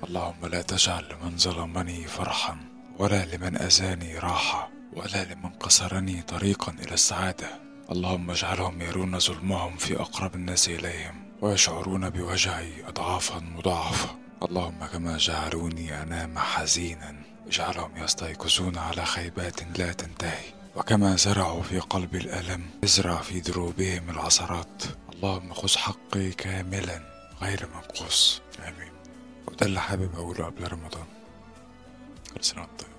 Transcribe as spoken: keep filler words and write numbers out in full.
اللهم لا تجعل لمن ظلمني فرحا، ولا لمن أذاني راحة، ولا لمن قصرني طريقا إلى السعادة. اللهم اجعلهم يرون ظلمهم في أقرب الناس إليهم، ويشعرون بوجعي أضعافا مضاعفة. اللهم كما جعلوني أنام حزينا، اجعلهم يستيقظون على خيبات لا تنتهي. وكما زرعوا في قلبي الألم، ازرع في دروبهم العثرات. اللهم خذ حقي كاملا غير منقوص. آمين. وده اللي حابب أقوله قبل رمضان. كل سنة وأنت طيب.